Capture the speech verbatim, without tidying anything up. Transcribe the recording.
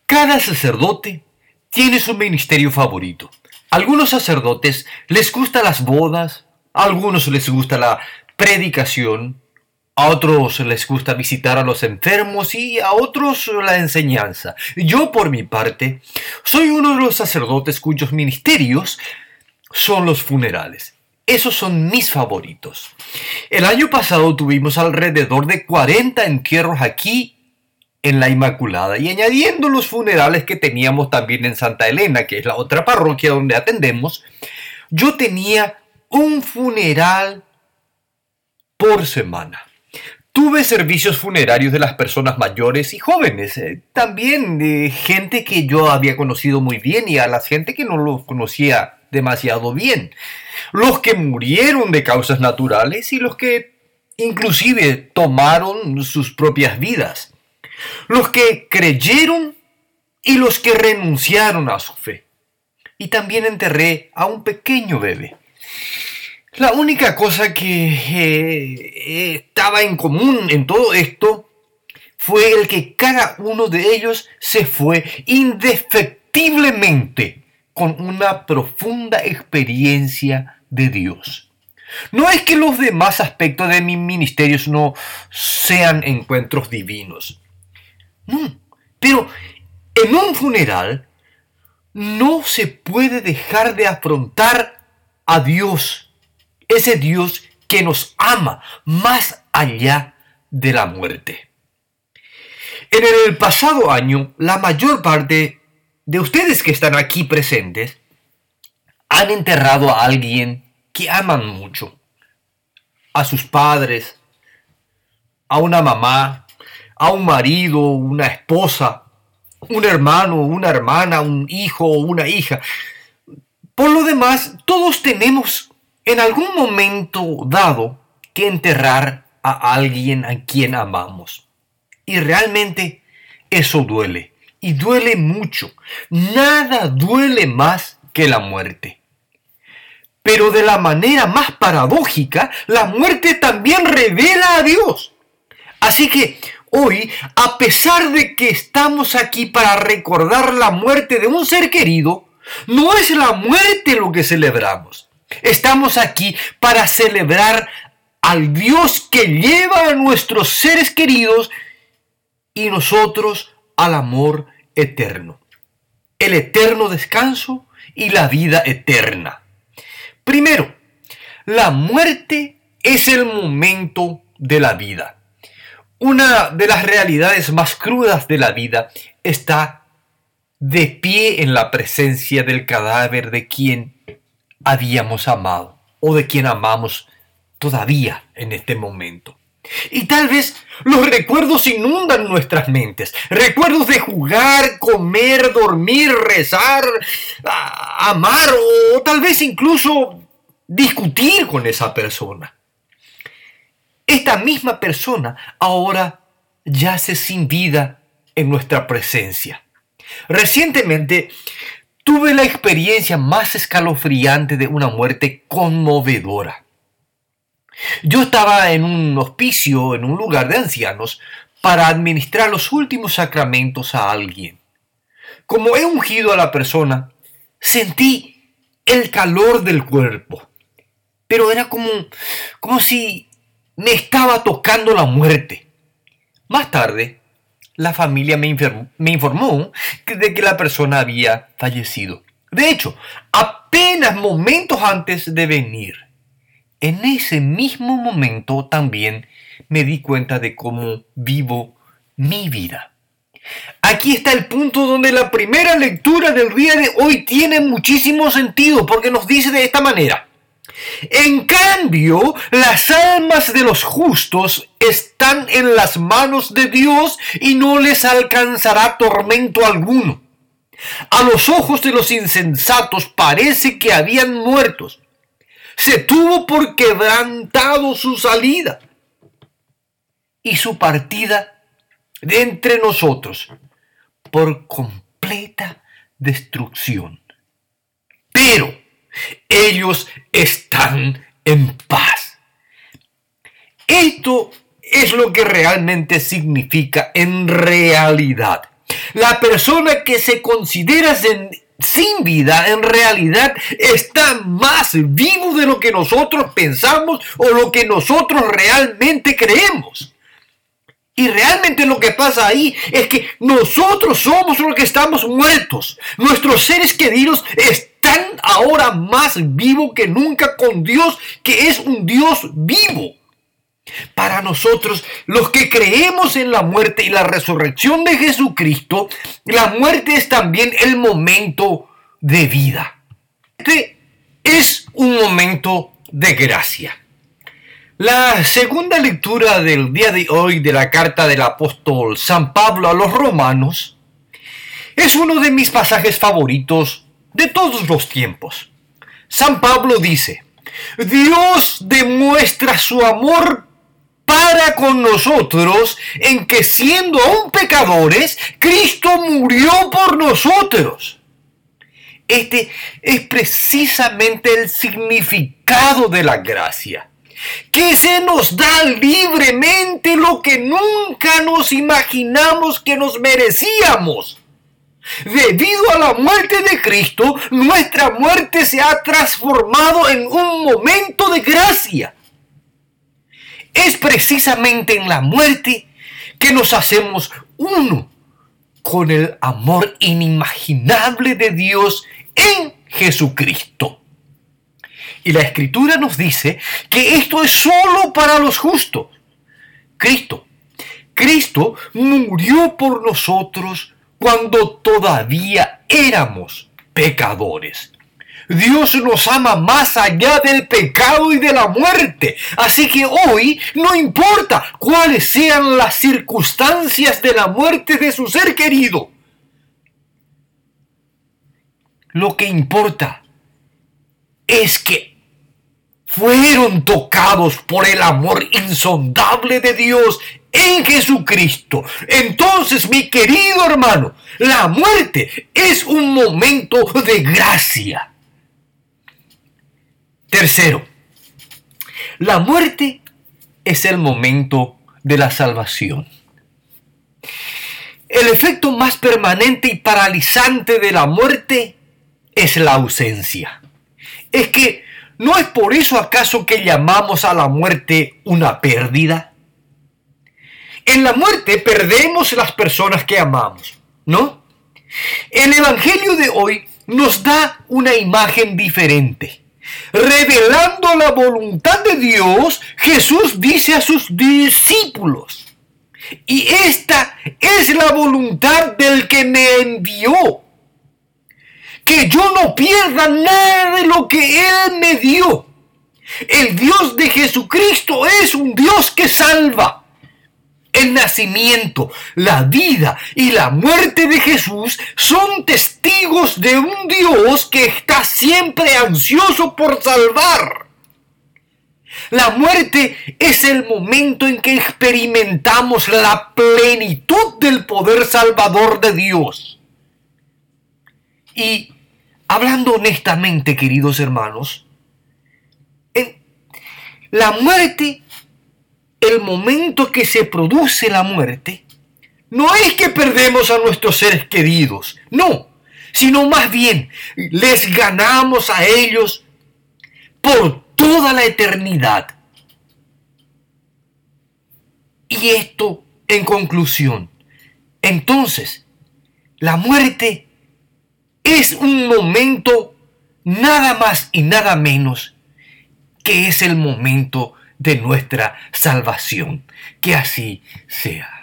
Cada sacerdote tiene su ministerio favorito. A algunos sacerdotes les gustan las bodas, a algunos les gusta la predicación, a otros les gusta visitar a los enfermos y a otros la enseñanza. Yo, por mi parte, soy uno de los sacerdotes cuyos ministerios son los funerales. Esos son mis favoritos. El año pasado tuvimos alrededor de cuarenta entierros aquí en la Inmaculada, y añadiendo los funerales que teníamos también en Santa Elena, que es la otra parroquia donde atendemos, yo tenía un funeral por semana. Tuve servicios funerarios de las personas mayores y jóvenes, eh, también de gente que yo había conocido muy bien y a la gente que no los conocía demasiado bien. Los que murieron de causas naturales y los que inclusive tomaron sus propias vidas. Los que creyeron y los que renunciaron a su fe. Y también enterré a un pequeño bebé. La única cosa que eh, estaba en común en todo esto fue el que cada uno de ellos se fue indefectiblemente con una profunda experiencia de Dios. No es que los demás aspectos de mis ministerios no sean encuentros divinos. No, pero en un funeral no se puede dejar de afrontar a Dios, ese Dios que nos ama más allá de la muerte. En el pasado año, la mayor parte de ustedes que están aquí presentes han enterrado a alguien que aman mucho, a sus padres, a una mamá, a un marido, una esposa, un hermano, una hermana, un hijo o una hija. Por lo demás, todos tenemos en algún momento dado que enterrar a alguien a quien amamos. Y realmente eso duele. Y duele mucho. Nada duele más que la muerte. Pero de la manera más paradójica, la muerte también revela a Dios. Así que hoy, a pesar de que estamos aquí para recordar la muerte de un ser querido, no es la muerte lo que celebramos. Estamos aquí para celebrar al Dios que lleva a nuestros seres queridos y nosotros al amor eterno. El eterno descanso y la vida eterna. Primero, la muerte es el momento de la vida. Una de las realidades más crudas de la vida está de pie en la presencia del cadáver de quien habíamos amado o de quien amamos todavía en este momento. Y tal vez los recuerdos inundan nuestras mentes. Recuerdos de jugar, comer, dormir, rezar, amar o tal vez incluso discutir con esa persona. Esta misma persona ahora yace sin vida en nuestra presencia. Recientemente tuve la experiencia más escalofriante de una muerte conmovedora. Yo estaba en un hospicio, en un lugar de ancianos, para administrar los últimos sacramentos a alguien. Como he ungido a la persona, sentí el calor del cuerpo, pero era como, como si me estaba tocando la muerte. Más tarde, la familia me, informó, me informó de que la persona había fallecido. De hecho, apenas momentos antes de venir, en ese mismo momento también me di cuenta de cómo vivo mi vida. Aquí está el punto donde la primera lectura del día de hoy tiene muchísimo sentido, porque nos dice de esta manera: en cambio, las almas de los justos están en las manos de Dios y no les alcanzará tormento alguno. A los ojos de los insensatos parece que habían muertos. Se tuvo por quebrantado su salida y su partida de entre nosotros por completa destrucción. Pero ellos están en paz. Esto es lo que realmente significa en realidad. La persona que se considera sin, sin vida en realidad está más vivo de lo que nosotros pensamos o lo que nosotros realmente creemos. Y realmente lo que pasa ahí es que nosotros somos los que estamos muertos. Nuestros seres queridos están ahora más vivos que nunca con Dios, que es un Dios vivo. Para nosotros, los que creemos en la muerte y la resurrección de Jesucristo, la muerte es también el momento de vida. Este es un momento de gracia. La segunda lectura del día de hoy de la carta del apóstol San Pablo a los romanos es uno de mis pasajes favoritos de todos los tiempos. San Pablo dice: Dios demuestra su amor para con nosotros en que, siendo aún pecadores, Cristo murió por nosotros. Este es precisamente el significado de la gracia, que se nos da libremente lo que nunca nos imaginamos que nos merecíamos. Debido a la muerte de Cristo, nuestra muerte se ha transformado en un momento de gracia. Es precisamente en la muerte que nos hacemos uno con el amor inimaginable de Dios en Jesucristo. Y la Escritura nos dice que esto es solo para los justos. Cristo, Cristo murió por nosotros cuando todavía éramos pecadores. Dios nos ama más allá del pecado y de la muerte. Así que hoy no importa cuáles sean las circunstancias de la muerte de su ser querido. Lo que importa es que fueron tocados por el amor insondable de Dios en Jesucristo. Entonces, mi querido hermano, la muerte es un momento de gracia. Tercero, la muerte es el momento de la salvación. El efecto más permanente y paralizante de la muerte es la ausencia. Es que, ¿no es por eso acaso que llamamos a la muerte una pérdida? En la muerte perdemos las personas que amamos, ¿no? El Evangelio de hoy nos da una imagen diferente. Revelando la voluntad de Dios, Jesús dice a sus discípulos: y esta es la voluntad del que me envió, que yo no pierda nada de lo que Él me dio. El Dios de Jesucristo es un Dios que salva. El nacimiento, la vida y la muerte de Jesús son testigos de un Dios que está siempre ansioso por salvar. La muerte es el momento en que experimentamos la plenitud del poder salvador de Dios. Y hablando honestamente, queridos hermanos, en la muerte, el momento que se produce la muerte, no es que perdemos a nuestros seres queridos, no, sino más bien les ganamos a ellos por toda la eternidad. Y esto en conclusión. Entonces, la muerte es un momento nada más y nada menos que es el momento de nuestra salvación. Que así sea.